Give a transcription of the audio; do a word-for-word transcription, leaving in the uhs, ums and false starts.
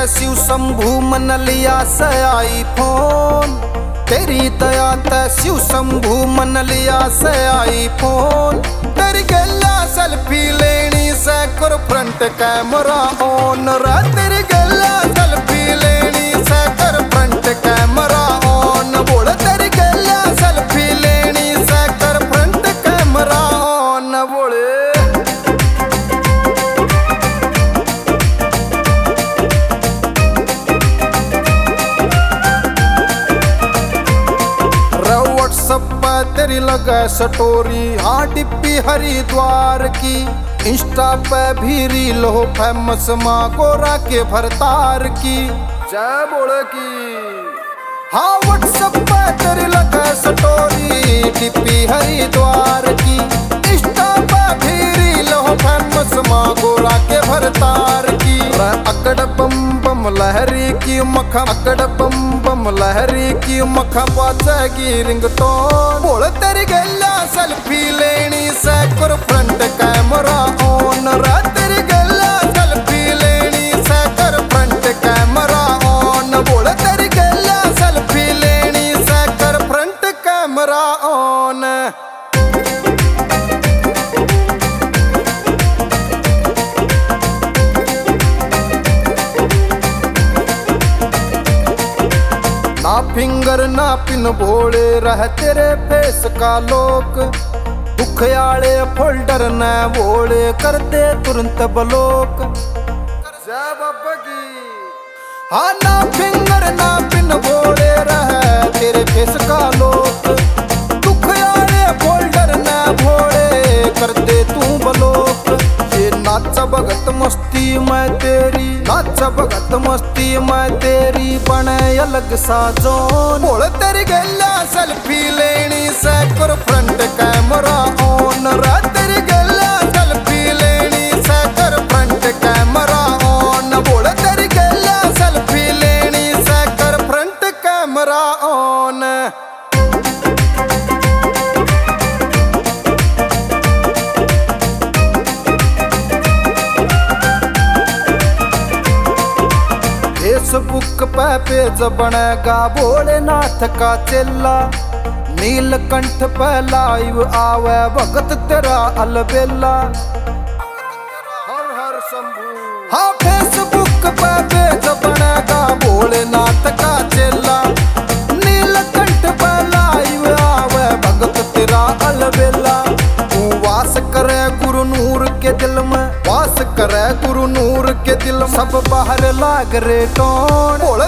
तै शिव शंभू मन लिया से आई फोन। तेरी दया तै शिव शंभू मन लिया से आई फोन। तेरी गल्ला सेल्फी लेनी से कर फ्रंट कैमरा ऑन रे। तेरी गल्ला सेल्फी लेनी से कर फ्रंट कैमरा ऑन। बोल तेरी गल्ला सेल्फी लेनी से कर फ्रंट कैमरा ऑन। बोले व्हाट्सएप पर तेरी लगा स्टोरी, हाँ डिप्पी हरिद्वार की। इंस्टा पे भी रील हो फेमस माँ गोरा के भरतार की। जय बोले की हाँ व्हाट्सएप पे तेरी लगा स्टोरी, डिप्पी हरिद्वार की। इंस्टा पे भी रील हो फेमस माँ गोरा के भरतार की। अकड़ बम बम लहरी की मखा, अकड़ बम बम लहरी की मखा पाचेगी रिंगटोन। बोल तेरी गल्ला सेल्फी लेनी से कर फ्रंट कैमरा ऑन रे। तेरी गल्ला सेल्फी लेनी से कर फ्रंट कैमरा ऑन। बोल तेरी गल्ला सेल्फी लेनी से कर फ्रंट कैमरा ऑन। ना फिंगर ना पिन भोले रह तेरे फेस का लोक। दुखयाले फोल्डर न भोले कर दे तुरंत ब्लॉक। जय बाबा की हाँ ना फिंगर ना पिन भोले रह तेरे फेस का लोक। दुखयाले फोल्डर न भोले कर दे तू ब्लॉक। ये नाचा भगत मस्ती मैं तेरी, नाचा भगत मस्ती मैं तेरी बने अलग सा जोन। बोल तेरी गल्ला सेल्फी लेनी से कर फ्रंट कैमरा ऑन रे। तेरी गल्ला सेल्फी लेनी से कर फ्रंट कैमरा ऑन। बोल तेरी गल्ला सेल्फी लेनी से कर फ्रंट कैमरा ऑन। फेसबुक पे पेज बनेगा भोलेनाथ का चेला। नीलकंठ पे लाइव आवे भगत तेरा अलबेला। हर हर शंभू हाँ फेसबुक पे पेज बनेगा भोलेनाथ का चेला। नीलकंठ पे लाइव आवे भगत तेरा अलबेला। तू वास करे गुरु नूर के दिल में, वास करे गुरु नूर के दिल में। सब बाहर लाग रे टोन। बोल